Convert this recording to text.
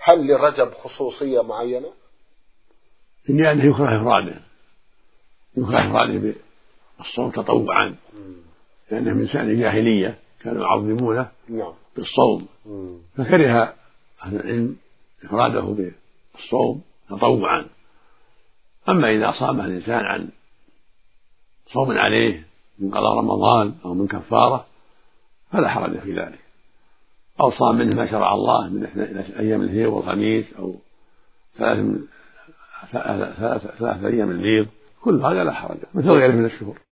هل لرجب خصوصية معينة؟ إني أنه يكره إفراده بالصوم تطوعا، لأنه من شأن الجاهلية كانوا يعظمونه بالصوم، فكره أهل العلم إفراده بالصوم تطوعا. أما إذا صام الإنسان عن صوم عليه من قضاء رمضان أو من كفارة فلا حرج في ذلك، أو صام منه ما شرع الله من أيام الهيل والخميس أو ثلاثة أيام البيض، كل هذا لا حرج مثل غيره من الشهور.